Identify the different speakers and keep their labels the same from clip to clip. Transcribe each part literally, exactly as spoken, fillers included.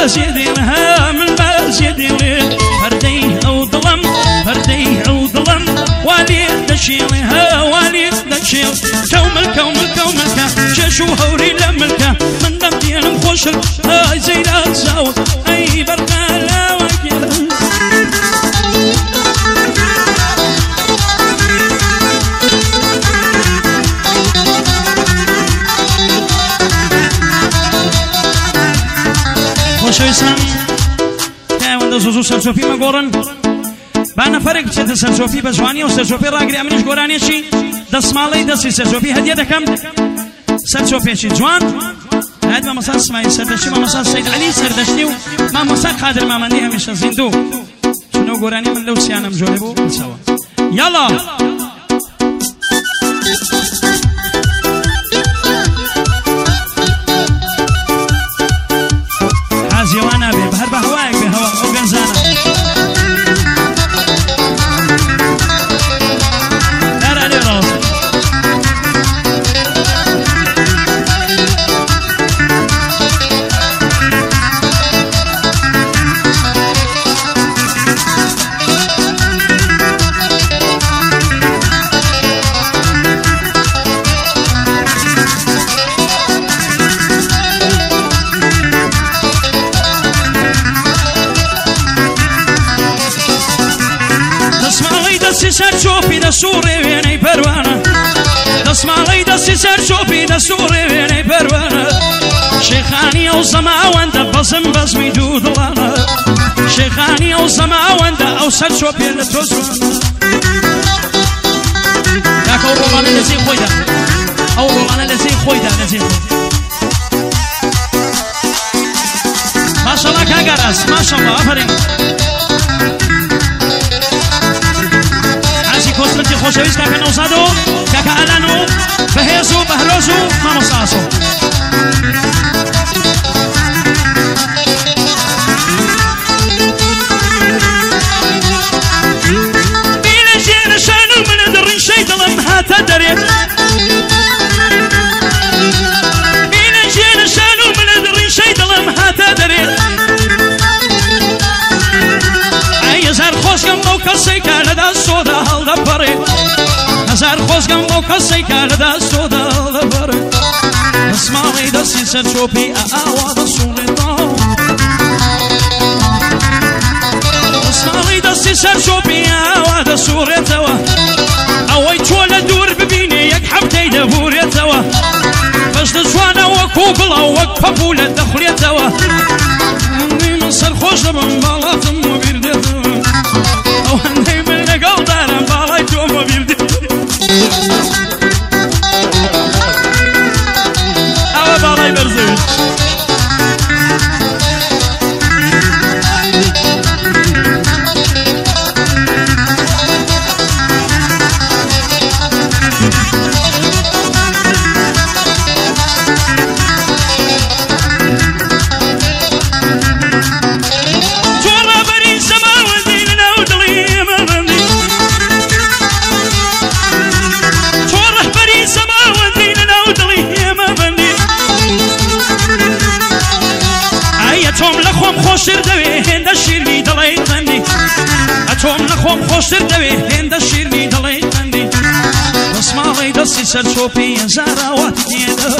Speaker 1: بازيدينها من بازيدين فردي أو ظلم فردي أو ظلم والي دشيلها والي دشيل كومل كومل كومل شاشو هوري لملكا من دمتين مخوشل هاي زيدا تزاوت أي برقا لا وكيل خوشویستم که اونده زوزو سرسوفی ما گورن با نفرق چند سرسوفی بزوانی و سرسوفی راگری امنش گورانیشی دست مالی دستی سرسوفی هدیه دکم سرسوفیشی جوان هاد ما مسا اسماعیل سردشتی ما مسا سید علی سردشتی و ما مسا قادر مامندی همیشه زندو شنو گورانی من لو سیانم جوله بو سوا یالا حازیوانا بی بهر بهوایک به هوا او گنزانا در علی راز سر شوفي دا سوري ويني پروانه دسمالي دسي سر شوفي دا سوري ويني پروانه شيخاني او زماوان دا بزم بزمي دودلانا شيخاني او زماوان دا او سر شوفي لتوزوانا داك او روغانا لزي خويدا او روغانا لزي خويدا لزي خويدا ما شاء الله كاغراس ما شاء الله افرين كوسترتي خوشويس كاكا نوصادو كاكا ألانو بهيزو بهروزو ما مصاصو بينا جينا شانو من درين شي ظلم هاتا دريت بينا جينا شانو من درين شي ظلم هاتا دريت هزار خوشگم بو کسی که دست سودا حال دپره هزار خوشگم بو کسی که دست سودا حال دپره اسماعی دستی سر چوبی آوا دسونتا اسماعی دستی سر چوبی آوا دسونتا اوی چول دور ببینی یک حبتی دبورتا فشت جوانا وکوبلا وک پپول دخلیتا من سر خوش دبم بالاتم و بیردتا وهني من قلب انا بالاي توما بيردي او بالاي برزوج خوشتر دوی هند شیرنی دلای تندی اتوم نخوام خوشتر دوی هند شیرنی دلای تندی اسماعی دستی سر چوبی زاراوات دیده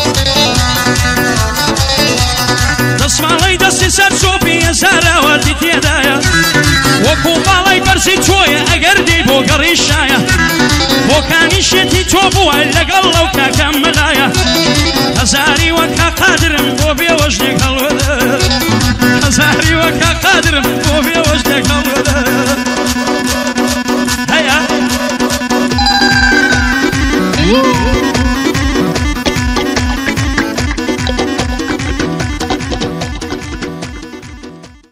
Speaker 1: اسماعی دستی سر چوبی زاراوات دیده وکو بالای برزی چویه اگر دی بو گریشایه وکانی شتی چوبو لگل لو که کملایه هزاری وکا قادرم بو بیوشنی کلوده هزاری وکا قادرم بو بیوشنی کلوده